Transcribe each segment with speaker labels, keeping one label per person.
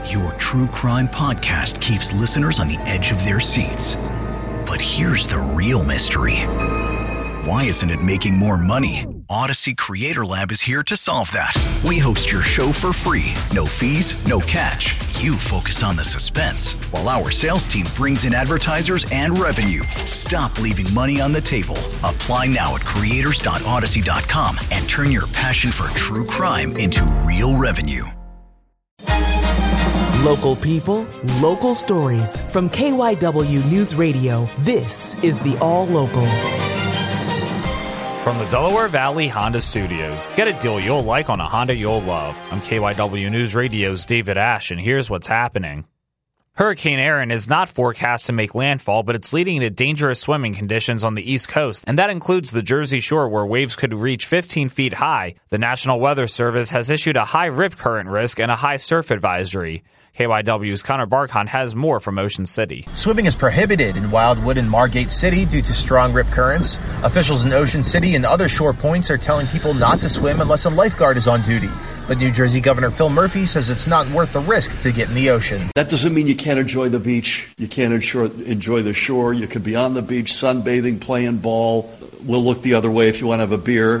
Speaker 1: Your true crime podcast keeps listeners on the edge of their seats. But here's the real mystery. Why isn't it making more money? Odyssey Creator Lab is here to solve that. We host your show for free. No fees, no catch. You focus on the suspense, while our sales team brings in advertisers and revenue. Stop leaving money on the table. Apply now at creators.odyssey.com and turn your passion for true crime into real revenue.
Speaker 2: Local people, local stories. From KYW News Radio, this is the All Local.
Speaker 3: From the Delaware Valley Honda Studios, get a deal you'll like on a Honda you'll love. I'm KYW News Radio's David Ash, and here's what's happening. Hurricane Erin is not forecast to make landfall, but it's leading to dangerous swimming conditions on the East Coast, and that includes the Jersey Shore, where waves could reach 15 feet high. The National Weather Service has issued a high rip current risk and a high surf advisory. KYW's Connor Barkhan has more from Ocean City.
Speaker 4: Swimming is prohibited in Wildwood and Margate City due to strong rip currents. Officials in Ocean City and other shore points are telling people not to swim unless a lifeguard is on duty. But New Jersey Governor Phil Murphy says it's not worth the risk to get in the ocean.
Speaker 5: That doesn't mean you can't enjoy the beach. You can't enjoy the shore. You could be on the beach, sunbathing, playing ball. We'll look the other way if you want to have a beer.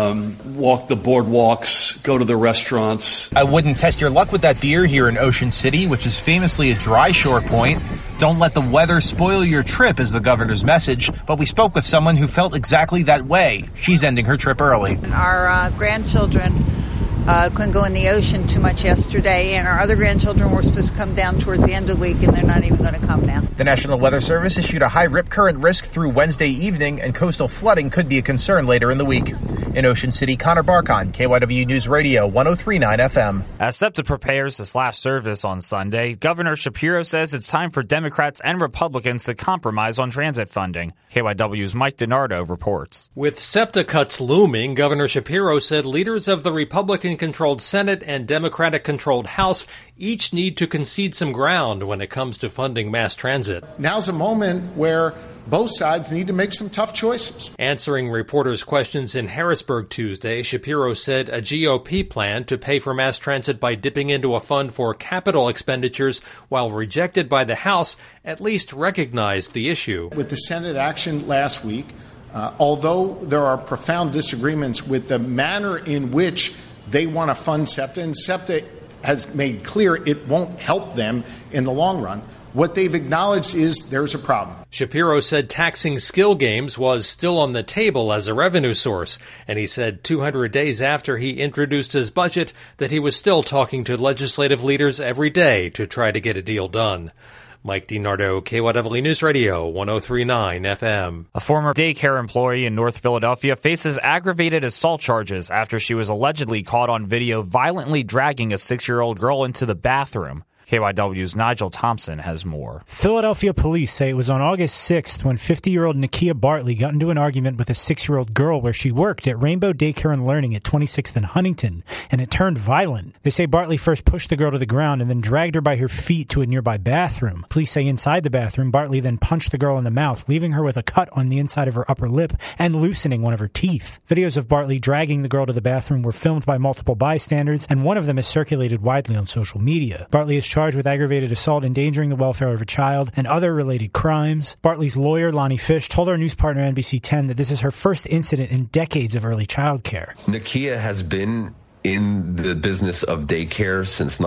Speaker 5: Walk the boardwalks, go to the restaurants.
Speaker 4: I wouldn't test your luck with that beer here in Ocean City, which is famously a dry shore point. Don't let the weather spoil your trip is the governor's message, but we spoke with someone who felt exactly that way. She's ending her trip early.
Speaker 6: Our grandchildren couldn't go in the ocean too much yesterday, and our other grandchildren were supposed to come down towards the end of the week, and they're not even going to come now.
Speaker 4: The National Weather Service issued a high rip current risk through Wednesday evening, and coastal flooding could be a concern later in the week. In Ocean City, Connor Barkhan, KYW News Radio, 103.9 FM.
Speaker 3: As SEPTA prepares this last service on Sunday, Governor Shapiro says it's time for Democrats and Republicans to compromise on transit funding. KYW's Mike DiNardo reports.
Speaker 7: With SEPTA cuts looming, Governor Shapiro said leaders of the Republican-controlled Senate and Democratic-controlled House each need to concede some ground when it comes to funding mass transit.
Speaker 8: Now's a moment where both sides need to make some tough choices.
Speaker 7: Answering reporters' questions in Harrisburg Tuesday, Shapiro said a GOP plan to pay for mass transit by dipping into a fund for capital expenditures, while rejected by the House, at least recognized the issue.
Speaker 8: With the Senate action last week, although there are profound disagreements with the manner in which they want to fund SEPTA, and SEPTA has made clear it won't help them in the long run, what they've acknowledged is there's a problem.
Speaker 7: Shapiro said taxing skill games was still on the table as a revenue source, and he said 200 days after he introduced his budget that he was still talking to legislative leaders every day to try to get a deal done. Mike DiNardo, KYW News Radio, 103.9 FM.
Speaker 3: A former daycare employee in North Philadelphia faces aggravated assault charges after she was allegedly caught on video violently dragging a 6-year-old girl into the bathroom. KYW's Nigel Thompson has more.
Speaker 9: Philadelphia police say it was on August 6th when 50-year-old Nakia Bartley got into an argument with a 6-year-old girl where she worked at Rainbow Daycare and Learning at 26th and Huntington, and it turned violent. They say Bartley first pushed the girl to the ground and then dragged her by her feet to a nearby bathroom. Police say inside the bathroom, Bartley then punched the girl in the mouth, leaving her with a cut on the inside of her upper lip and loosening one of her teeth. Videos of Bartley dragging the girl to the bathroom were filmed by multiple bystanders, and one of them is circulated widely on social media. Bartley is charged with aggravated assault, endangering the welfare of a child, and other related crimes. Bartley's lawyer, Lonnie Fish, told our news partner NBC 10 that this is her first incident in decades of early child care.
Speaker 10: Nakia has been in the business of daycare since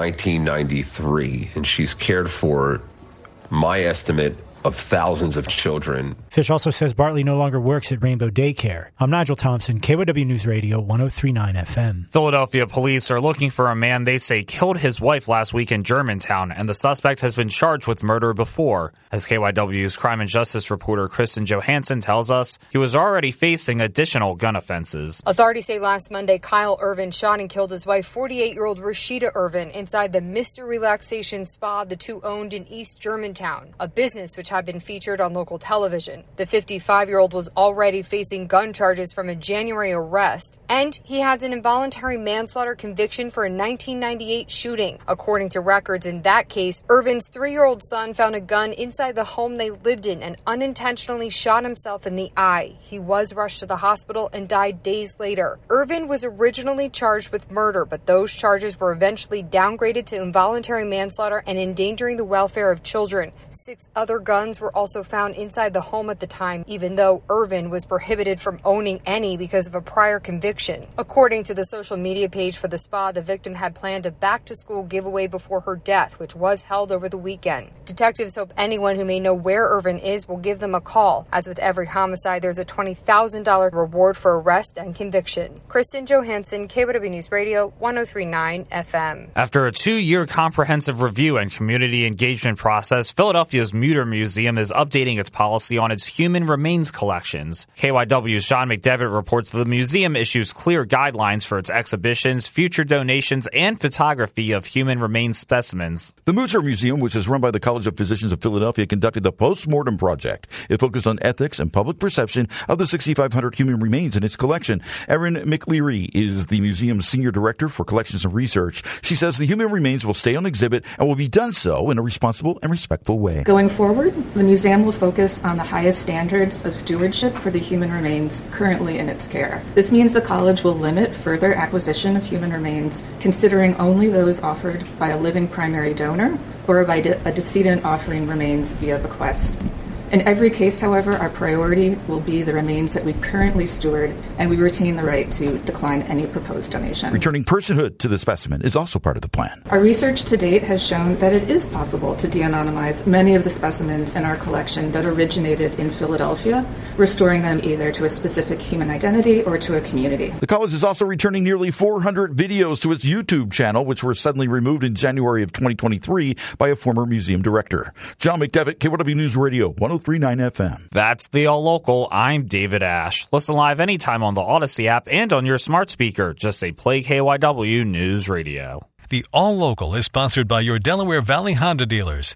Speaker 10: 1993, and she's cared for, my estimate, of thousands of children.
Speaker 9: Fish also says Bartley no longer works at Rainbow Daycare. I'm Nigel Thompson, KYW News Radio, 103.9 FM.
Speaker 3: Philadelphia police are looking for a man they say killed his wife last week in Germantown, and the suspect has been charged with murder before. As KYW's crime and justice reporter Kristen Johansson tells us, he was already facing additional gun offenses.
Speaker 11: Authorities say last Monday, Kyle Irvin shot and killed his wife, 48-year-old Rashida Irvin, inside the Mr. Relaxation Spa the two owned in East Germantown, a business which which have been featured on local television. The 55-year-old was already facing gun charges from a January arrest, and he has an involuntary manslaughter conviction for a 1998 shooting. According to records in that case, Irvin's 3-year-old son found a gun inside the home they lived in and unintentionally shot himself in the eye. He was rushed to the hospital and died days later. Irvin was originally charged with murder, but those charges were eventually downgraded to involuntary manslaughter and endangering the welfare of children. 6 other guns were also found inside the home at the time, even though Irvin was prohibited from owning any because of a prior conviction. According to the social media page for the spa, the victim had planned a back-to-school giveaway before her death, which was held over the weekend. Detectives hope anyone who may know where Irvin is will give them a call. As with every homicide, there's a $20,000 reward for arrest and conviction. Kristen Johansson, KYW News Radio, 103.9 FM.
Speaker 3: After a 2-year comprehensive review and community engagement process, Philadelphia's Mutter Museum is updating its policy on its human remains collections. KYW's Sean McDevitt reports the museum issues clear guidelines for its exhibitions, future donations, and photography of human remains specimens.
Speaker 12: The Mutter Museum, which is run by the College of Physicians of Philadelphia, conducted the Postmortem Project. It focused on ethics and public perception of the 6,500 human remains in its collection. Erin McLeary is the museum's senior director for collections and research. She says the human remains will stay on exhibit and will be done so in a responsible and respectful way.
Speaker 13: Going forward, the museum will focus on the highest standards of stewardship for the human remains currently in its care. This means the college will limit further acquisition of human remains, considering only those offered by a living primary donor or by a decedent offering remains via bequest. In every case, however, our priority will be the remains that we currently steward, and we retain the right to decline any proposed donation.
Speaker 12: Returning personhood to the specimen is also part of the plan.
Speaker 13: Our research to date has shown that it is possible to de-anonymize many of the specimens in our collection that originated in Philadelphia, restoring them either to a specific human identity or to a community.
Speaker 12: The college is also returning nearly 400 videos to its YouTube channel, which were suddenly removed in January of 2023 by a former museum director. John McDevitt, KYW News Radio, 103.9 FM.
Speaker 3: That's the All Local. I'm David Ash. Listen live anytime on the Odyssey app and on your smart speaker. Just say play KYW News Radio.
Speaker 14: The All Local is sponsored by your Delaware Valley Honda dealers.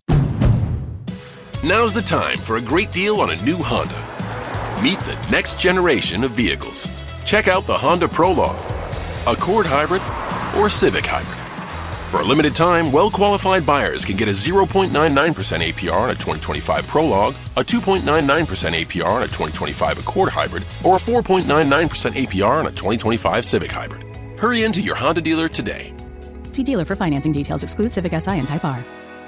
Speaker 15: Now's the time for a great deal on a new Honda. Meet the next generation of vehicles. Check out the Honda Prologue, Accord Hybrid, or Civic Hybrid. For a limited time, well-qualified buyers can get a 0.99% APR on a 2025 Prologue, a 2.99% APR on a 2025 Accord Hybrid, or a 4.99% APR on a 2025 Civic Hybrid. Hurry into your Honda dealer today.
Speaker 16: See dealer for financing details. Exclude Civic Si and Type R.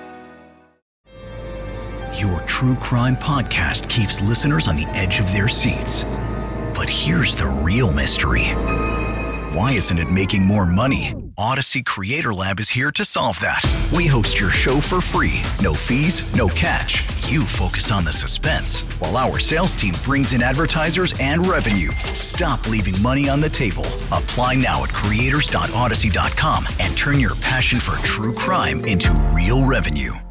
Speaker 1: Your true crime podcast keeps listeners on the edge of their seats. But here's the real mystery. Why isn't it making more money? Odyssey Creator Lab is here to solve that. We host your show for free. No fees, no catch. You focus on the suspense, while our sales team brings in advertisers and revenue. Stop leaving money on the table. Apply now at creators.odyssey.com and turn your passion for true crime into real revenue.